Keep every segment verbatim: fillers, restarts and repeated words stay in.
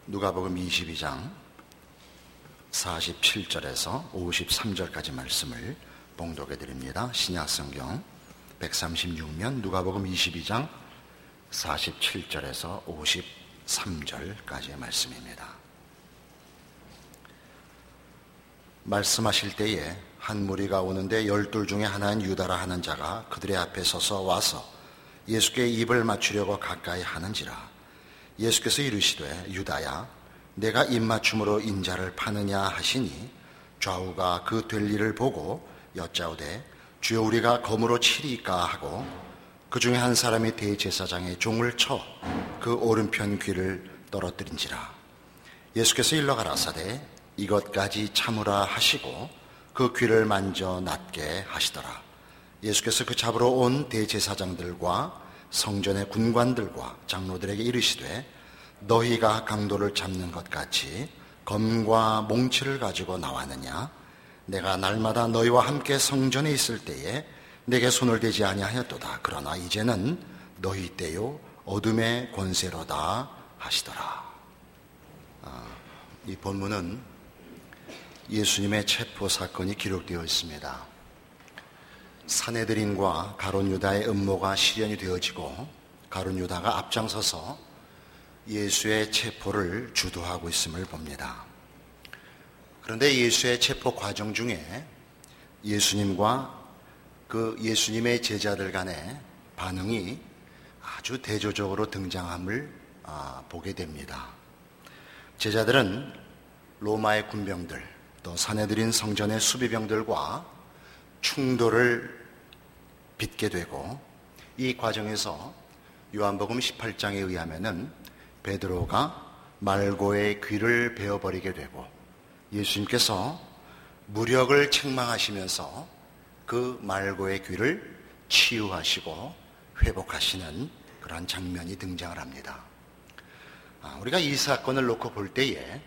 누가복음 이십이 장 사십칠 절에서 오십삼 절까지 말씀을 봉독해 드립니다. 신약성경 백삼십육 면 누가복음 이십이 장 사십칠 절에서 오십삼 절까지의 말씀입니다. 말씀하실 때에 한 무리가 오는데 열둘 중에 하나인 유다라 하는 자가 그들의 앞에 서서 와서 예수께 입을 맞추려고 가까이 하는지라. 예수께서 이르시되 유다야 내가 입맞춤으로 인자를 파느냐 하시니 좌우가 그 될 일을 보고 여짜오되 주여 우리가 검으로 치리까 하고 그 중에 한 사람이 대제사장의 종을 쳐 그 오른편 귀를 떨어뜨린지라. 예수께서 일러 가라사대 이것까지 참으라 하시고 그 귀를 만져 낫게 하시더라. 예수께서 그 잡으러 온 대제사장들과 성전의 군관들과 장로들에게 이르시되 너희가 강도를 잡는 것 같이 검과 몽치를 가지고 나왔느냐? 내가 날마다 너희와 함께 성전에 있을 때에 내게 손을 대지 아니하였도다. 그러나 이제는 너희 때요 어둠의 권세로다 하시더라. 아, 이 본문은 예수님의 체포 사건이 기록되어 있습니다. 산헤드린과 가룟 유다의 음모가 실현이 되어지고 가룟 유다가 앞장서서 예수의 체포를 주도하고 있음을 봅니다. 그런데 예수의 체포 과정 중에 예수님과 그 예수님의 제자들 간의 반응이 아주 대조적으로 등장함을 보게 됩니다. 제자들은 로마의 군병들 또 산헤드린 성전의 수비병들과 충돌을 빚게 되고 이 과정에서 요한복음 십팔 장에 의하면은 베드로가 말고의 귀를 베어버리게 되고 예수님께서 무력을 책망하시면서 그 말고의 귀를 치유하시고 회복하시는 그러한 장면이 등장을 합니다. 우리가 이 사건을 놓고 볼 때에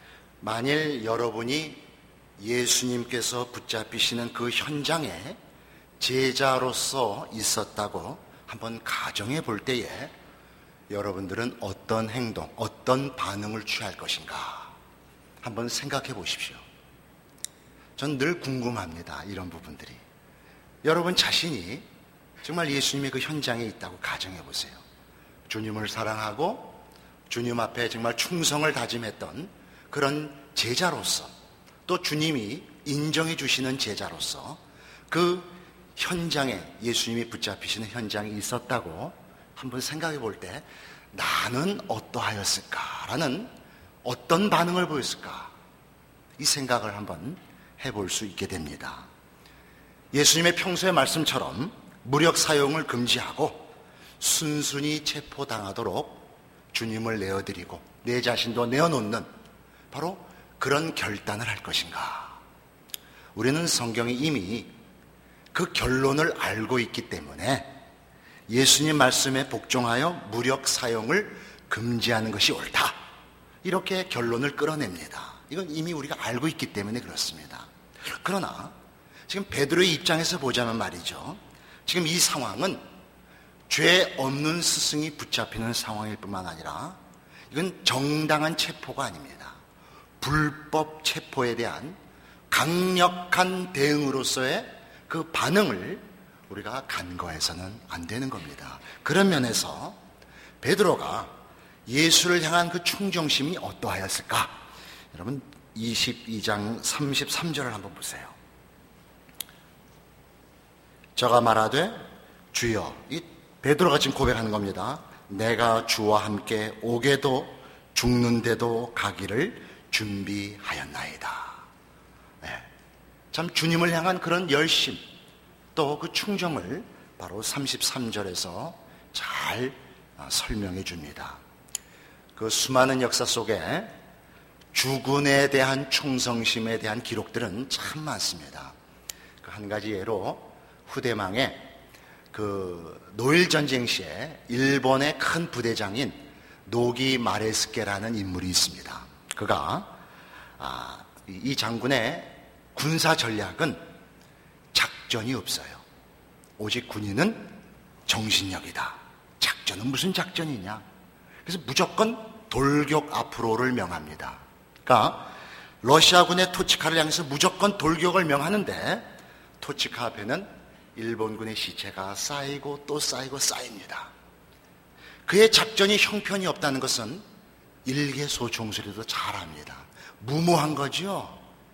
만일 여러분이 예수님께서 붙잡히시는 그 현장에 제자로서 있었다고 한번 가정해 볼 때에 여러분들은 어떤 행동, 어떤 반응을 취할 것인가 한번 생각해 보십시오. 전 늘 궁금합니다. 이런 부분들이. 여러분 자신이 정말 예수님의 그 현장에 있다고 가정해 보세요. 주님을 사랑하고 주님 앞에 정말 충성을 다짐했던 그런 제자로서 또 주님이 인정해 주시는 제자로서 그 현장에 예수님이 붙잡히시는 현장에 있었다고 한번 생각해 볼 때 나는 어떠하였을까라는 어떤 반응을 보였을까 이 생각을 한번 해볼 수 있게 됩니다. 예수님의 평소의 말씀처럼 무력 사용을 금지하고 순순히 체포당하도록 주님을 내어드리고 내 자신도 내어놓는 바로 그런 결단을 할 것인가. 우리는 성경이 이미 그 결론을 알고 있기 때문에 예수님 말씀에 복종하여 무력 사용을 금지하는 것이 옳다. 이렇게 결론을 끌어냅니다. 이건 이미 우리가 알고 있기 때문에 그렇습니다. 그러나 지금 베드로의 입장에서 보자면 말이죠. 지금 이 상황은 죄 없는 스승이 붙잡히는 상황일 뿐만 아니라 이건 정당한 체포가 아닙니다. 불법 체포에 대한 강력한 대응으로서의 그 반응을 우리가 간과해서는 안 되는 겁니다. 그런 면에서 베드로가 예수를 향한 그 충정심이 어떠하였을까? 여러분 이십이 장 삼십삼 절을 한번 보세요. 저가 말하되 주여, 이 베드로가 지금 고백하는 겁니다. 내가 주와 함께 오게도 죽는데도 가기를 준비하였나이다. 네. 참 주님을 향한 그런 열심 또 그 충정을 바로 삼십삼 절에서 잘 설명해 줍니다. 그 수많은 역사 속에 주군에 대한 충성심에 대한 기록들은 참 많습니다. 그 한 가지 예로 후대망에 그 노일 전쟁 시에 일본의 큰 부대장인 노기 마레스케라는 인물이 있습니다. 그가 아, 이 장군의 군사 전략은 작전이 없어요. 오직 군인은 정신력이다. 작전은 무슨 작전이냐? 그래서 무조건 돌격 앞으로를 명합니다. 그러니까 러시아군의 토치카를 향해서 무조건 돌격을 명하는데 토치카 앞에는 일본군의 시체가 쌓이고 또 쌓이고 쌓입니다. 그의 작전이 형편이 없다는 것은 일개소총수리도 잘 압니다. 무모한 거죠.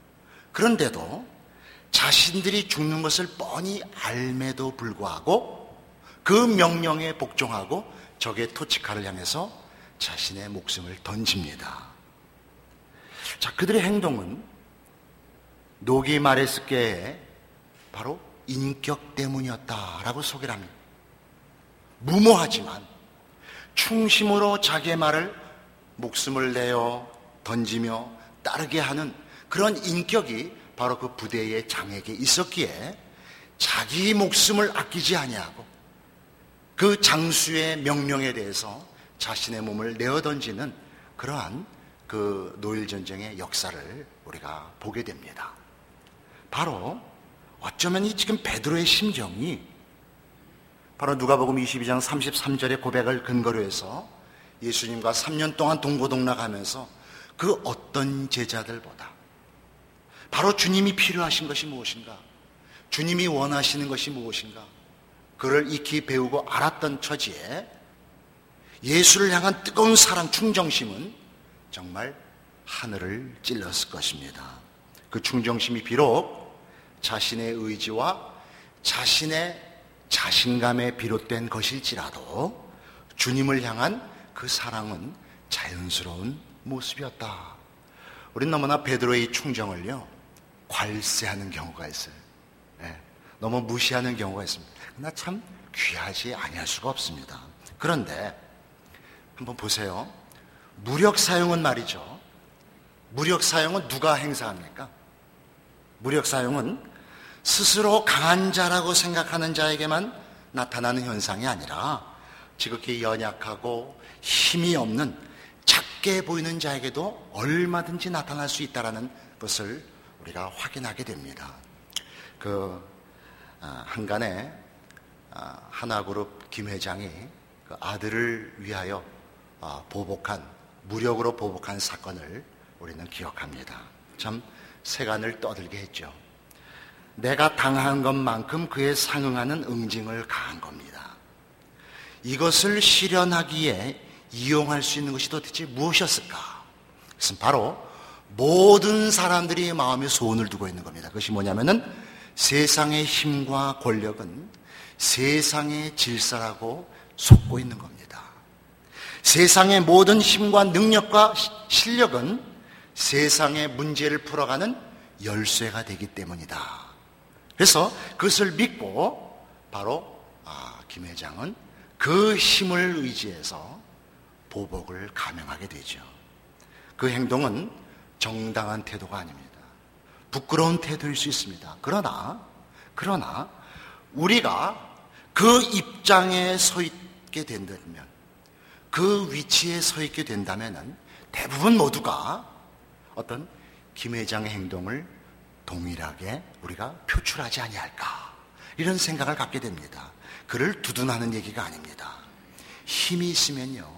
그런데도 자신들이 죽는 것을 뻔히 알매도 불구하고 그 명령에 복종하고 적의 토치카를 향해서 자신의 목숨을 던집니다. 자, 그들의 행동은 노기 마레스케의 바로 인격 때문이었다라고 소개를 합니다. 무모하지만 충심으로 자기의 말을 목숨을 내어 던지며 따르게 하는 그런 인격이 바로 그 부대의 장에게 있었기에 자기 목숨을 아끼지 아니하고 그 장수의 명령에 대해서 자신의 몸을 내어 던지는 그러한 그 노일전쟁의 역사를 우리가 보게 됩니다. 바로 어쩌면 이 지금 베드로의 심정이 바로 누가복음 이십이 장 삼십삼 절의 고백을 근거로 해서 예수님과 삼 년 동안 동고동락하면서 그 어떤 제자들보다 바로 주님이 필요하신 것이 무엇인가, 주님이 원하시는 것이 무엇인가, 그를 익히 배우고 알았던 처지에 예수를 향한 뜨거운 사랑, 충정심은 정말 하늘을 찔렀을 것입니다. 그 충정심이 비록 자신의 의지와 자신의 자신감에 비롯된 것일지라도 주님을 향한 그 사랑은 자연스러운 모습이었다. 우린 너무나 베드로의 충정을요 괄세하는 경우가 있어요. 네, 너무 무시하는 경우가 있습니다. 그러나 참 귀하지 아니할 수가 없습니다. 그런데 한번 보세요. 무력 사용은 말이죠. 무력 사용은 누가 행사합니까? 무력 사용은 스스로 강한 자라고 생각하는 자에게만 나타나는 현상이 아니라 지극히 연약하고 힘이 없는 작게 보이는 자에게도 얼마든지 나타날 수 있다는 것을 우리가 확인하게 됩니다. 그 한간에 하나그룹 김 회장이 그 아들을 위하여 보복한, 무력으로 보복한 사건을 우리는 기억합니다. 참 세간을 떠들게 했죠. 내가 당한 것만큼 그에 상응하는 응징을 가한 겁니다. 이것을 실현하기에 이용할 수 있는 것이 도대체 무엇이었을까? 그것은 바로 모든 사람들이 마음에 소원을 두고 있는 겁니다. 그것이 뭐냐면은 세상의 힘과 권력은 세상의 질서라고 속고 있는 겁니다. 세상의 모든 힘과 능력과 실력은 세상의 문제를 풀어가는 열쇠가 되기 때문이다. 그래서 그것을 믿고 바로 아, 김 회장은 그 힘을 의지해서 보복을 감행하게 되죠. 그 행동은 정당한 태도가 아닙니다. 부끄러운 태도일 수 있습니다. 그러나 그러나 우리가 그 입장에 서 있게 된다면, 그 위치에 서 있게 된다면 대부분 모두가 어떤 김 회장의 행동을 동일하게 우리가 표출하지 아니할까, 이런 생각을 갖게 됩니다. 그를 두둔하는 얘기가 아닙니다. 힘이 있으면요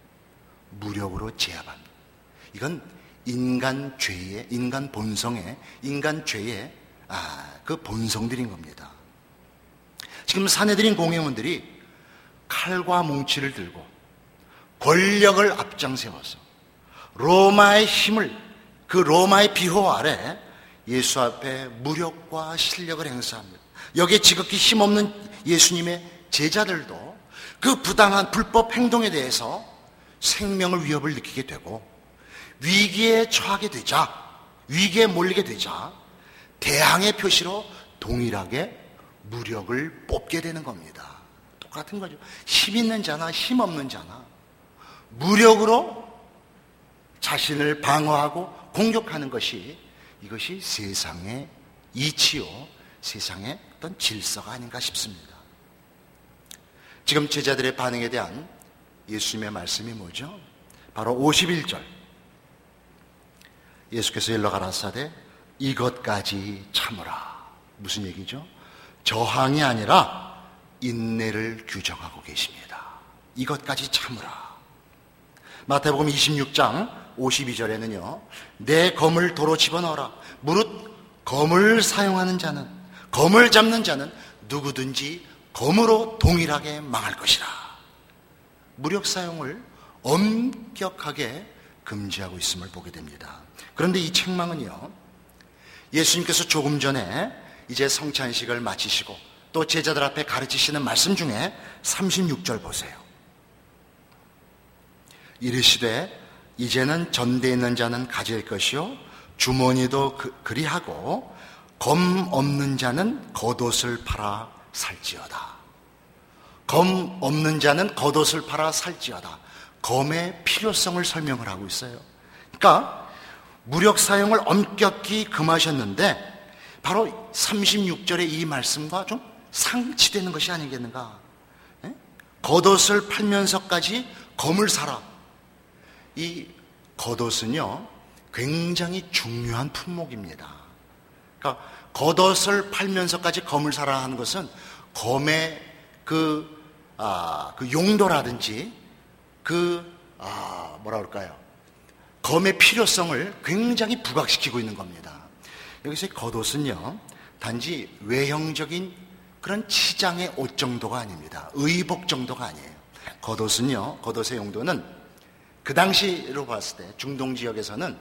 무력으로 제압합니다. 이건 인간 죄의, 인간 본성의, 인간 죄의 아, 그 본성들인 겁니다. 지금 사내들인 공회원들이 칼과 뭉치를 들고 권력을 앞장세워서 로마의 힘을, 그 로마의 비호 아래 예수 앞에 무력과 실력을 행사합니다. 여기에 지극히 힘없는 예수님의 제자들도 그 부당한 불법 행동에 대해서 생명을 위협을 느끼게 되고 위기에 처하게 되자, 위기에 몰리게 되자 대항의 표시로 동일하게 무력을 뽑게 되는 겁니다. 똑같은 거죠. 힘 있는 자나 힘 없는 자나 무력으로 자신을 방어하고 공격하는 것이, 이것이 세상의 이치요, 세상의 어떤 질서가 아닌가 싶습니다. 지금 제자들의 반응에 대한 예수님의 말씀이 뭐죠? 바로 오십일 절. 예수께서 일러 가라사대 이것까지 참으라. 무슨 얘기죠? 저항이 아니라 인내를 규정하고 계십니다. 이것까지 참으라. 마태복음 이십육 장 오십이 절에는요, 내 검을 도로 집어넣어라. 무릇 검을 사용하는 자는, 검을 잡는 자는 누구든지 검으로 동일하게 망할 것이라. 무력 사용을 엄격하게 금지하고 있음을 보게 됩니다. 그런데 이 책망은요, 예수님께서 조금 전에 이제 성찬식을 마치시고 또 제자들 앞에 가르치시는 말씀 중에 삼십육 절 보세요. 이르시되 이제는 전대에 있는 자는 가질 것이요 주머니도 그, 그리하고 검 없는 자는 겉옷을 팔아 살지어다. 검 없는 자는 겉옷을 팔아 살지어다. 검의 필요성을 설명을 하고 있어요. 그러니까 무력 사용을 엄격히 금하셨는데 바로 삼십육 절의 이 말씀과 좀 상치되는 것이 아니겠는가. 예? 겉옷을 팔면서까지 검을 사라. 이 겉옷은요 굉장히 중요한 품목입니다. 그러니까 겉옷을 팔면서까지 검을 사라 하는 것은 검의 그, 아, 그 용도라든지 그 아, 뭐라 그럴까요? 검의 필요성을 굉장히 부각시키고 있는 겁니다. 여기서 겉옷은요 단지 외형적인 그런 치장의 옷 정도가 아닙니다. 의복 정도가 아니에요. 겉옷은요, 겉옷의 용도는 그 당시로 봤을 때 중동 지역에서는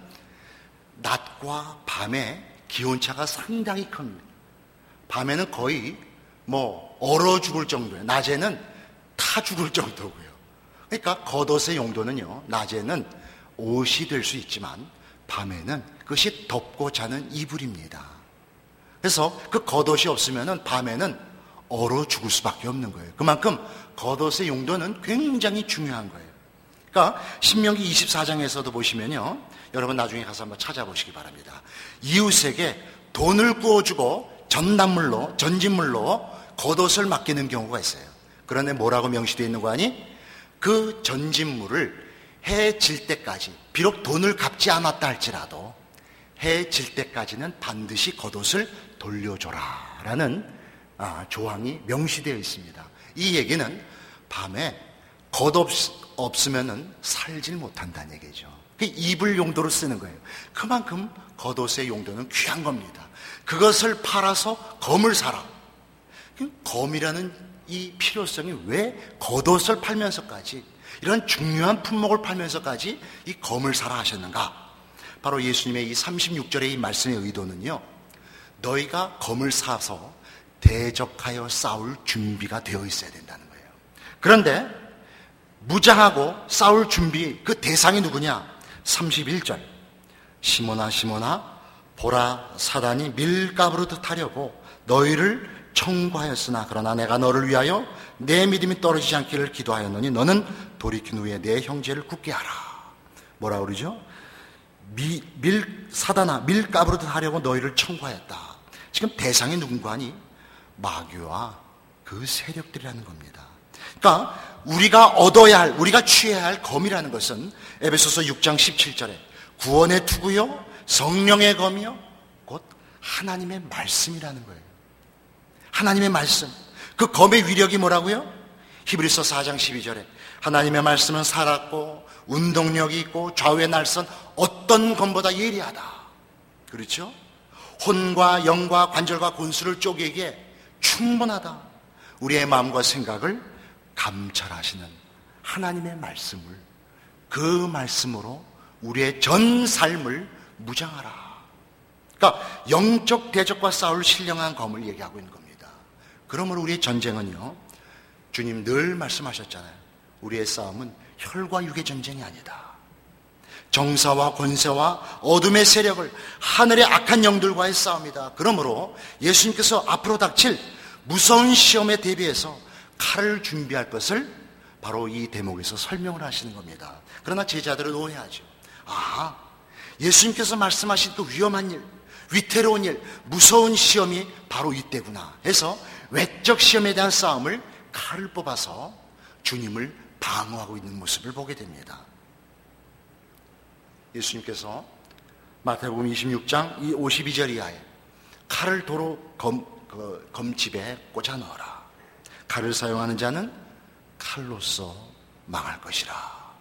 낮과 밤의 기온차가 상당히 큽니다. 밤에는 거의 뭐 얼어 죽을 정도예요. 낮에는 타 죽을 정도고요. 그러니까 겉옷의 용도는요, 낮에는 옷이 될 수 있지만 밤에는 그것이 덮고 자는 이불입니다. 그래서 그 겉옷이 없으면 밤에는 얼어 죽을 수밖에 없는 거예요. 그만큼 겉옷의 용도는 굉장히 중요한 거예요. 그러니까 신명기 이십사 장에서도 보시면요, 여러분 나중에 가서 한번 찾아보시기 바랍니다. 이웃에게 돈을 구워주고 전단물로, 전진물로 겉옷을 맡기는 경우가 있어요. 그런데 뭐라고 명시되어 있는 거 아니? 그 전진물을 해 질 때까지, 비록 돈을 갚지 않았다 할지라도 해 질 때까지는 반드시 겉옷을 돌려줘라 라는 아, 조항이 명시되어 있습니다. 이 얘기는 밤에 겉옷 없으면 살질 못한다는 얘기죠. 그 이불 용도로 쓰는 거예요. 그만큼 겉옷의 용도는 귀한 겁니다. 그것을 팔아서 검을 사라. 검이라는 이 필요성이 왜 겉옷을 팔면서까지, 이런 중요한 품목을 팔면서까지 이 검을 사라 하셨는가? 바로 예수님의 이 삼십육 절의 이 말씀의 의도는요, 너희가 검을 사서 대적하여 싸울 준비가 되어 있어야 된다는 거예요. 그런데 무장하고 싸울 준비, 그 대상이 누구냐? 삼십일 절, 시몬아 시몬아 보라 사단이 밀가부르듯 하려고 너희를 청구하였으나 그러나 내가 너를 위하여 내 믿음이 떨어지지 않기를 기도하였노니 너는 돌이킨 후에 내 형제를 굳게 하라. 뭐라 그러죠? 미, 밀, 사단아 밀가부르듯 하려고 너희를 청구하였다. 지금 대상이 누군가 하니 마귀와 그 세력들이라는 겁니다. 그러니까 우리가 얻어야 할, 우리가 취해야 할 검이라는 것은 에베소서 육 장 십칠 절에 구원의 투구요 성령의 검이요 곧 하나님의 말씀이라는 거예요. 하나님의 말씀. 그 검의 위력이 뭐라고요? 히브리서 사 장 십이 절에 하나님의 말씀은 살았고 운동력이 있고 좌우의 날선 어떤 검보다 예리하다. 그렇죠? 혼과 영과 관절과 골수를 쪼개기에 충분하다. 우리의 마음과 생각을 감찰하시는 하나님의 말씀을, 그 말씀으로 우리의 전 삶을 무장하라. 그러니까 영적 대적과 싸울 신령한 검을 얘기하고 있는 겁니다. 그러므로 우리의 전쟁은요, 주님 늘 말씀하셨잖아요. 우리의 싸움은 혈과 육의 전쟁이 아니다. 정사와 권세와 어둠의 세력을, 하늘의 악한 영들과의 싸움이다. 그러므로 예수님께서 앞으로 닥칠 무서운 시험에 대비해서 칼을 준비할 것을 바로 이 대목에서 설명을 하시는 겁니다. 그러나 제자들은 오해하죠. 아, 예수님께서 말씀하신 그 위험한 일, 위태로운 일, 무서운 시험이 바로 이때구나 해서 외적 시험에 대한 싸움을 칼을 뽑아서 주님을 방어하고 있는 모습을 보게 됩니다. 예수님께서 마태복음 이십육 장 이 오십이 절 이하에 칼을 도로 검, 그, 검집에 꽂아 넣어라. 칼을 사용하는 자는 칼로서 망할 것이라.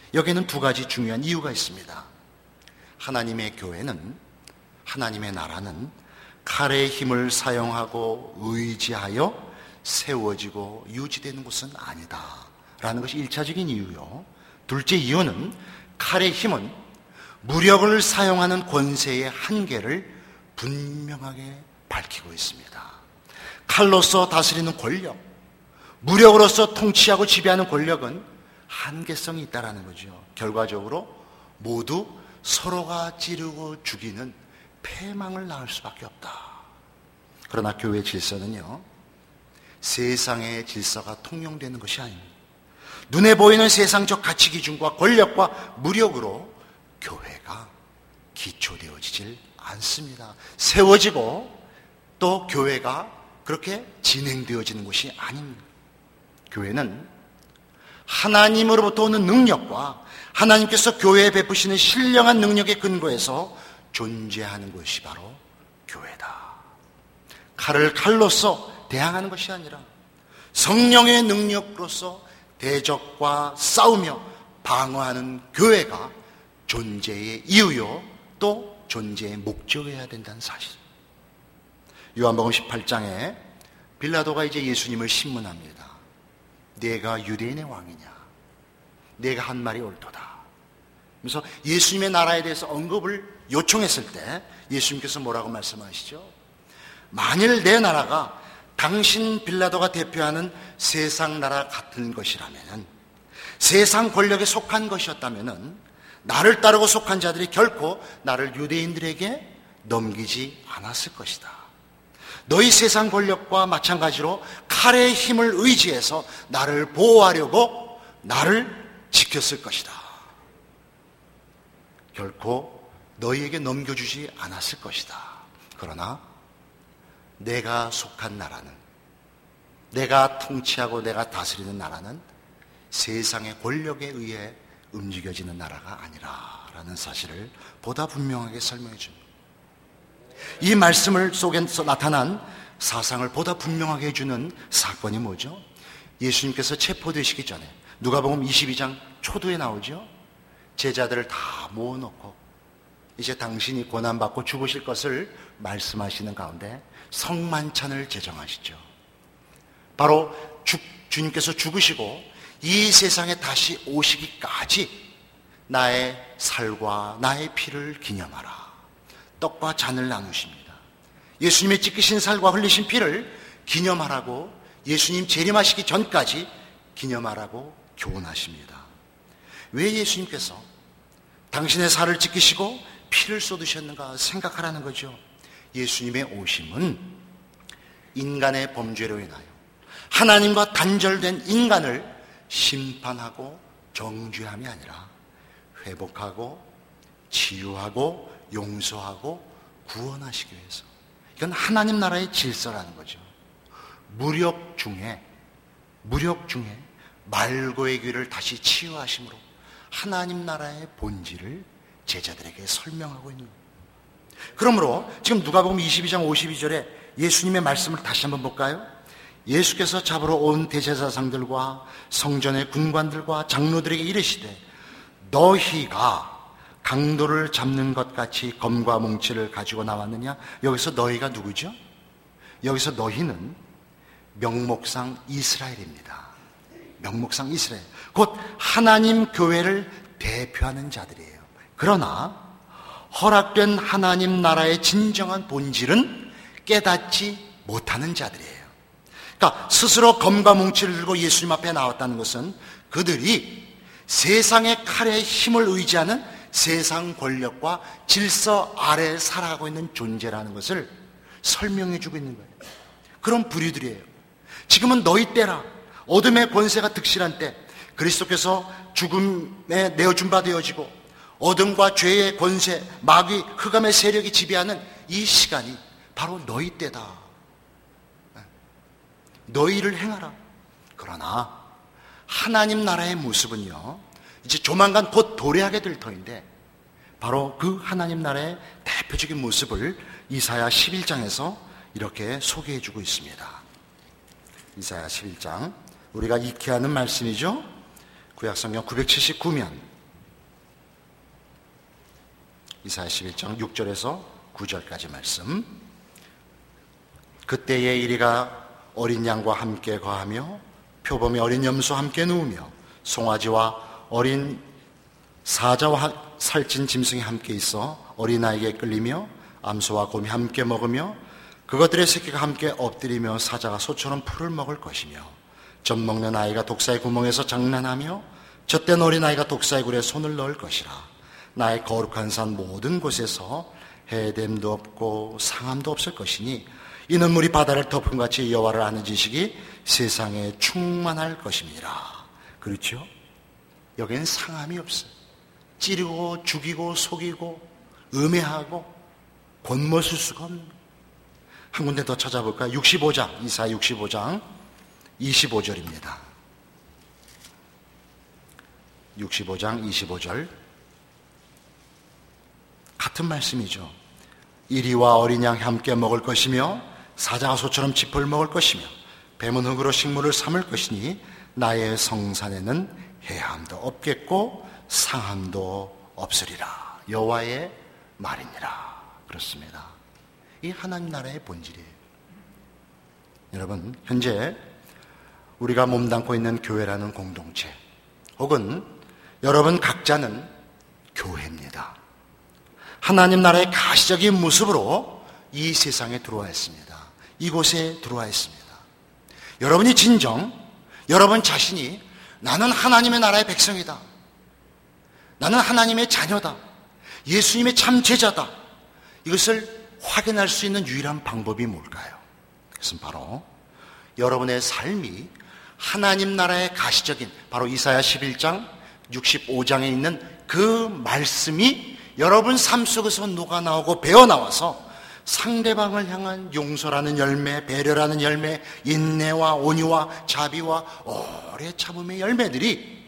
여기에는 두 가지 중요한 이유가 있습니다. 하나님의 교회는, 하나님의 나라는 칼의 힘을 사용하고 의지하여 세워지고 유지되는 곳은 아니다 라는 것이 일차적인 이유요. 둘째 이유는 칼의 힘은 무력을 사용하는 권세의 한계를 분명하게 밝히고 있습니다. 칼로서 다스리는 권력, 무력으로서 통치하고 지배하는 권력은 한계성이 있다는 거죠. 결과적으로 모두 서로가 찌르고 죽이는 패망을 낳을 수밖에 없다. 그러나 교회 질서는요, 세상의 질서가 통용되는 것이 아닙니다. 눈에 보이는 세상적 가치 기준과 권력과 무력으로 교회가 기초되어지질 않습니다. 세워지고 또 교회가 그렇게 진행되어지는 것이 아닙니다. 교회는 하나님으로부터 오는 능력과 하나님께서 교회에 베푸시는 신령한 능력에 근거해서 존재하는 것이 바로 교회다. 칼을 칼로서 대항하는 것이 아니라 성령의 능력으로서 대적과 싸우며 방어하는 교회가 존재의 이유요, 또 존재의 목적이어야 된다는 사실. 요한복음 십팔 장에 빌라도가 이제 예수님을 신문합니다. 내가 유대인의 왕이냐? 내가 한 말이 옳도다. 그래서 예수님의 나라에 대해서 언급을 요청했을 때 예수님께서 뭐라고 말씀하시죠? 만일 내 나라가 당신 빌라도가 대표하는 세상 나라 같은 것이라면, 세상 권력에 속한 것이었다면 나를 따르고 속한 자들이 결코 나를 유대인들에게 넘기지 않았을 것이다. 너희 세상 권력과 마찬가지로 칼의 힘을 의지해서 나를 보호하려고 나를 지켰을 것이다. 결코 너희에게 넘겨주지 않았을 것이다. 그러나 내가 속한 나라는, 내가 통치하고 내가 다스리는 나라는 세상의 권력에 의해 움직여지는 나라가 아니라라는 사실을 보다 분명하게 설명해 줍니다. 이 말씀을 속에서 나타난 사상을 보다 분명하게 해주는 사건이 뭐죠? 예수님께서 체포되시기 전에 누가복음 이십이 장 초두에 나오죠. 제자들을 다 모아놓고 이제 당신이 고난받고 죽으실 것을 말씀하시는 가운데 성만찬을 제정하시죠. 바로 주, 주님께서 죽으시고 이 세상에 다시 오시기까지 나의 살과 나의 피를 기념하라. 떡과 잔을 나누십니다. 예수님의 찢기신 살과 흘리신 피를 기념하라고, 예수님 재림하시기 전까지 기념하라고 교훈하십니다. 왜 예수님께서 당신의 살을 찢기시고 피를 쏟으셨는가 생각하라는 거죠. 예수님의 오심은 인간의 범죄로 인하여 하나님과 단절된 인간을 심판하고 정죄함이 아니라 회복하고 치유하고 용서하고 구원하시기 위해서. 이건 하나님 나라의 질서라는 거죠. 무력 중에 무력 중에 말고의 귀를 다시 치유하심으로 하나님 나라의 본질을 제자들에게 설명하고 있는 거예요. 그러므로 지금 누가복음 이십이 장 오십이 절에 예수님의 말씀을 다시 한번 볼까요? 예수께서 잡으러 온 대제사장들과 성전의 군관들과 장로들에게 이르시되 너희가 강도를 잡는 것 같이 검과 뭉치를 가지고 나왔느냐? 여기서 너희가 누구죠? 여기서 너희는 명목상 이스라엘입니다. 명목상 이스라엘, 곧 하나님 교회를 대표하는 자들이에요. 그러나 허락된 하나님 나라의 진정한 본질은 깨닫지 못하는 자들이에요. 그러니까 스스로 검과 뭉치를 들고 예수님 앞에 나왔다는 것은 그들이 세상의 칼의 힘을 의지하는 세상 권력과 질서 아래에 살아가고 있는 존재라는 것을 설명해 주고 있는 거예요. 그런 부류들이에요. 지금은 너희 때라. 어둠의 권세가 득실한 때, 그리스도께서 죽음에 내어준 바 되어지고 어둠과 죄의 권세, 마귀, 흑암의 세력이 지배하는 이 시간이 바로 너희 때다. 너희를 행하라. 그러나 하나님 나라의 모습은요, 이제 조만간 곧 도래하게 될 터인데, 바로 그 하나님 나라의 대표적인 모습을 이사야 십일 장에서 이렇게 소개해 주고 있습니다. 이사야 십일 장, 우리가 익히 하는 말씀이죠. 구약성경 구백칠십구 면 이사야 십일 장 육 절에서 구 절까지 말씀. 그때에 이리가 어린 양과 함께 거하며 표범이 어린 염소와 함께 누우며 송아지와 어린 사자와 살찐 짐승이 함께 있어 어린아이에게 끌리며 암소와 곰이 함께 먹으며 그것들의 새끼가 함께 엎드리며 사자가 소처럼 풀을 먹을 것이며 젖 먹는 아이가 독사의 구멍에서 장난하며 젖된 어린아이가 독사의 굴에 손을 넣을 것이라. 나의 거룩한 산 모든 곳에서 해됨도 없고 상함도 없을 것이니 이는 물이 바다를 덮은 같이 여호와를 아는 지식이 세상에 충만할 것입니다. 그렇죠? 여기엔 상함이 없어요. 찌르고 죽이고 속이고 음해하고 권모술 수가 없는 거예요. 한 군데 더 찾아볼까요? 육십오 장, 이사야 육십오 장 이십오 절입니다. 육십오 장 이십오 절 같은 말씀이죠. 이리와 어린 양이 함께 먹을 것이며 사자가 소처럼 짚을 먹을 것이며 뱀은 흙으로 식물을 삼을 것이니 나의 성산에는 해함도 없겠고 상함도 없으리라. 여호와의 말이니라. 그렇습니다. 이 하나님 나라의 본질이에요. 여러분, 현재 우리가 몸담고 있는 교회라는 공동체 혹은 여러분 각자는 교회입니다. 하나님 나라의 가시적인 모습으로 이 세상에 들어와 있습니다. 이곳에 들어와 있습니다. 여러분이 진정 여러분 자신이 나는 하나님의 나라의 백성이다, 나는 하나님의 자녀다, 예수님의 참 제자다, 이것을 확인할 수 있는 유일한 방법이 뭘까요? 그것은 바로 여러분의 삶이 하나님 나라의 가시적인 바로 이사야 십일 장 육십오 장에 있는 그 말씀이 여러분 삶 속에서 녹아나오고 배어나와서 상대방을 향한 용서라는 열매, 배려라는 열매, 인내와 온유와 자비와 오래 참음의 열매들이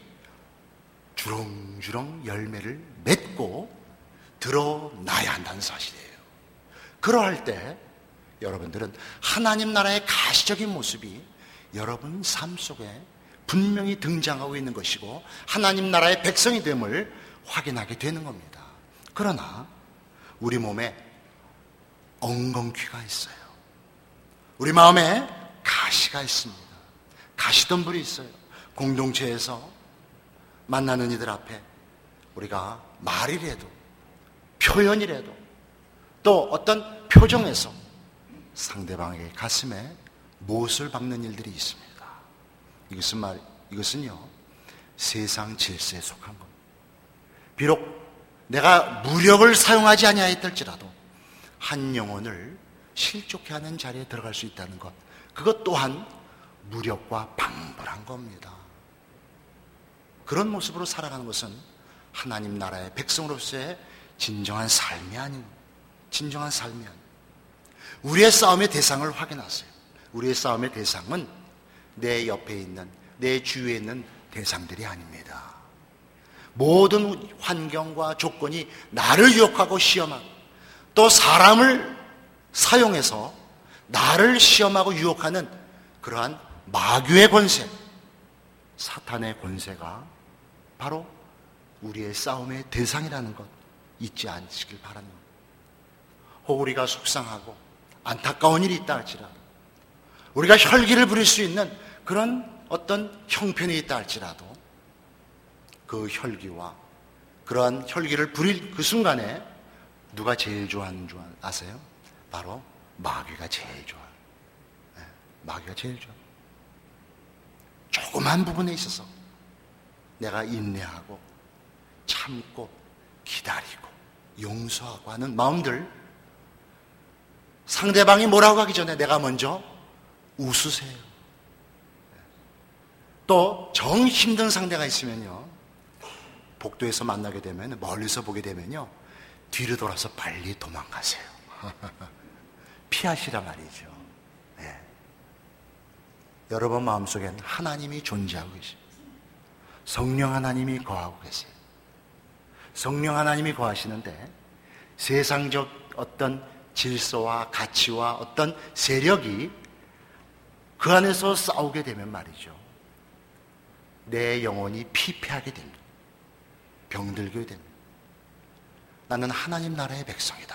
주렁주렁 열매를 맺고 드러나야 한다는 사실이에요. 그러할 때 여러분들은 하나님 나라의 가시적인 모습이 여러분 삶 속에 분명히 등장하고 있는 것이고 하나님 나라의 백성이 됨을 확인하게 되는 겁니다. 그러나 우리 몸에 엉겅퀴가 있어요. 우리 마음에 가시가 있습니다. 가시덤불이 있어요. 공동체에서 만나는 이들 앞에 우리가 말이라도 표현이라도 또 어떤 표정에서 상대방에게 가슴에 못을 박는 일들이 있습니다. 이것은 말, 이것은요 세상 질서에 속한 겁니다. 비록 내가 무력을 사용하지 아니하였을지라도 한 영혼을 실족해 하는 자리에 들어갈 수 있다는 것, 그것 또한 무력과 방불한 겁니다. 그런 모습으로 살아가는 것은 하나님 나라의 백성으로서의 진정한 삶이 아닌, 진정한 삶이 아닌. 우리의 싸움의 대상을 확인하세요. 우리의 싸움의 대상은 내 옆에 있는, 내 주위에 있는 대상들이 아닙니다. 모든 환경과 조건이 나를 유혹하고 시험하고 또 사람을 사용해서 나를 시험하고 유혹하는 그러한 마귀의 권세, 사탄의 권세가 바로 우리의 싸움의 대상이라는 것 잊지 않으시길 바랍니다. 혹 우리가 속상하고 안타까운 일이 있다 할지라도, 우리가 혈기를 부릴 수 있는 그런 어떤 형편이 있다 할지라도 그 혈기와 그러한 혈기를 부릴 그 순간에 누가 제일 좋아하는 줄 아세요? 바로 마귀가 제일 좋아요. 네, 마귀가 제일 좋아요. 조그만 부분에 있어서 내가 인내하고 참고 기다리고 용서하고 하는 마음들, 상대방이 뭐라고 하기 전에 내가 먼저 웃으세요. 또 정 힘든 상대가 있으면요, 복도에서 만나게 되면, 멀리서 보게 되면요, 뒤로 돌아서 빨리 도망가세요. 피하시라 말이죠. 네. 여러분 마음속엔 하나님이 존재하고 계십니다. 성령 하나님이 거하고 계세요. 성령 하나님이 거하시는데 세상적 어떤 질서와 가치와 어떤 세력이 그 안에서 싸우게 되면 말이죠, 내 영혼이 피폐하게 됩니다. 병들게 됩니다. 나는 하나님 나라의 백성이다.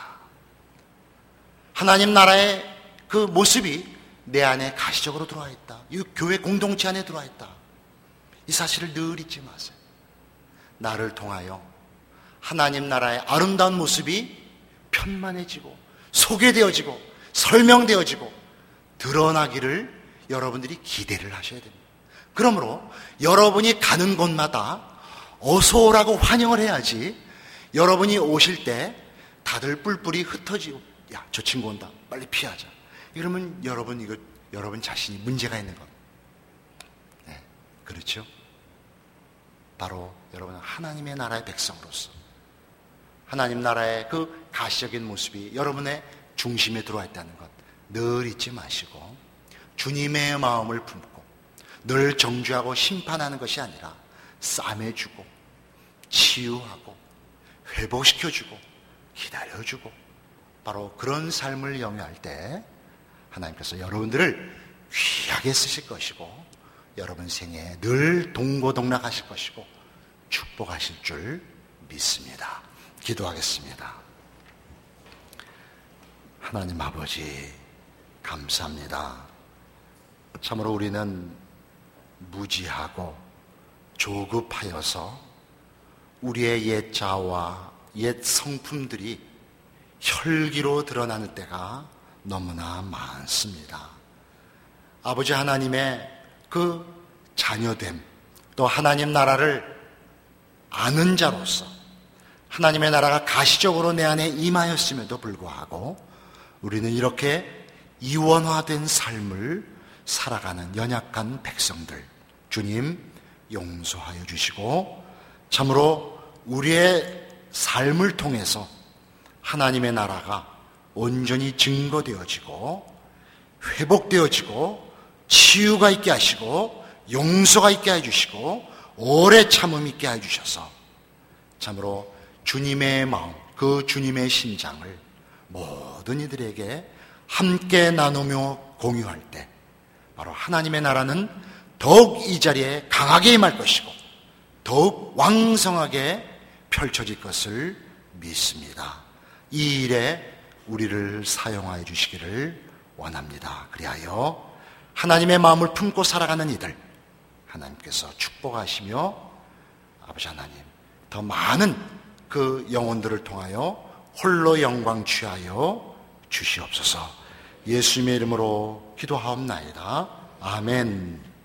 하나님 나라의 그 모습이 내 안에 가시적으로 들어와 있다. 이 교회 공동체 안에 들어와 있다. 이 사실을 늘 잊지 마세요. 나를 통하여 하나님 나라의 아름다운 모습이 편만해지고 소개되어지고 설명되어지고 드러나기를 여러분들이 기대를 하셔야 됩니다. 그러므로 여러분이 가는 곳마다 어서 오라고 환영을 해야지, 여러분이 오실 때 다들 뿔뿔이 흩어지고 야, 저 친구 온다, 빨리 피하자, 이러면 여러분 이거 여러분 자신이 문제가 있는 겁니다. 네, 그렇죠? 바로 여러분은 하나님의 나라의 백성으로서 하나님 나라의 그 가시적인 모습이 여러분의 중심에 들어와 있다는 것 늘 잊지 마시고, 주님의 마음을 품고 늘 정죄하고 심판하는 것이 아니라 싸매주고 치유하고 회복시켜주고 기다려주고, 바로 그런 삶을 영위할 때 하나님께서 여러분들을 귀하게 쓰실 것이고 여러분 생애에 늘 동고동락하실 것이고 축복하실 줄 믿습니다. 기도하겠습니다. 하나님 아버지, 감사합니다. 참으로 우리는 무지하고 조급하여서 우리의 옛 자아와 옛 성품들이 혈기로 드러나는 때가 너무나 많습니다. 아버지 하나님의 그 자녀됨, 또 하나님 나라를 아는 자로서 하나님의 나라가 가시적으로 내 안에 임하였음에도 불구하고 우리는 이렇게 이원화된 삶을 살아가는 연약한 백성들, 주님 용서하여 주시고 참으로 우리의 삶을 통해서 하나님의 나라가 온전히 증거되어지고 회복되어지고 치유가 있게 하시고 용서가 있게 해주시고 오래 참음 있게 해주셔서 참으로 주님의 마음, 그 주님의 신장을 모든 이들에게 함께 나누며 공유할 때 바로 하나님의 나라는 더욱 이 자리에 강하게 임할 것이고 더욱 왕성하게 펼쳐질 것을 믿습니다. 이 일에 우리를 사용하여 주시기를 원합니다. 그리하여 하나님의 마음을 품고 살아가는 이들 하나님께서 축복하시며 아버지 하나님 더 많은 그 영혼들을 통하여 홀로 영광 취하여 주시옵소서. 예수님의 이름으로 기도하옵나이다. 아멘.